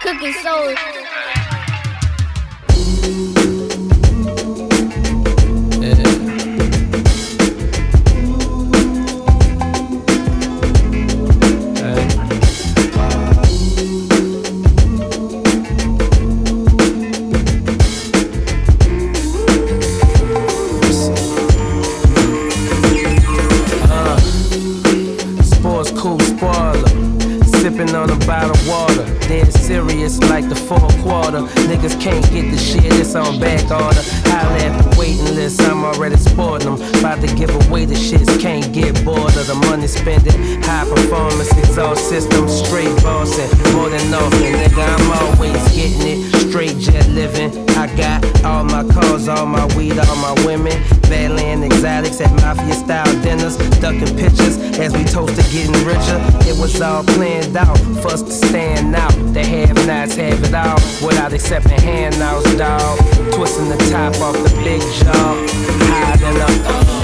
Cooking soul. Sipping on a bottle of water, dead serious like the fourth quarter. Niggas can't get the shit, it's on back order. Holla at the waiting list, I'm already sporting them. About to give away the shits, can't get bored of the money spending. High performance, exhaust system, straight bossing. More than often, nigga, I'm always getting it. Straight jet living, I got all my cars, all my weed, all my women. Badland exotics at mafia style dinners, ducking pictures as we toasted getting richer. It was all planned out for us to stand out. The have-nots have it all without accepting handouts, dawg. Twisting the top off the big jaw, hiding up.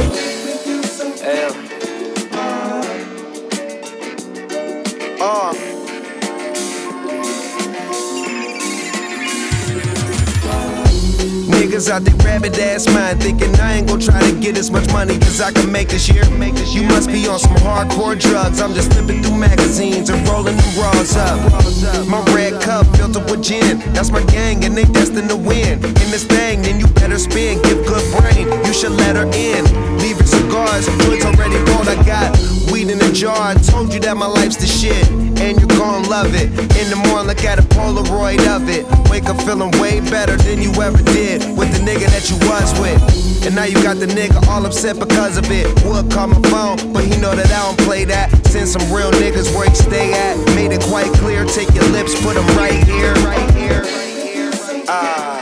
Niggas out there rabid ass mind, thinking I ain't gon' try to get as much money as I can make this year. You must be on some hardcore drugs. I'm just flipping through magazines and rolling them raws up. My red cup filled up with gin. That's my gang and they destined to win. In this thing, then you better spin. Give good brain, you should let her in. Leaving cigars, woods already rolled. I got weed in a jar. I told you that my life's the shit, and you're gon' love it. In the morning, look at a Polaroid of it. Wake up feeling way better than you ever did with the nigga that you was with. And now you got the nigga all upset because of it. Would call my phone, but he know that I don't play that. Send some real niggas where he stay at. Made it quite clear, take your lips, put them right here. Right here.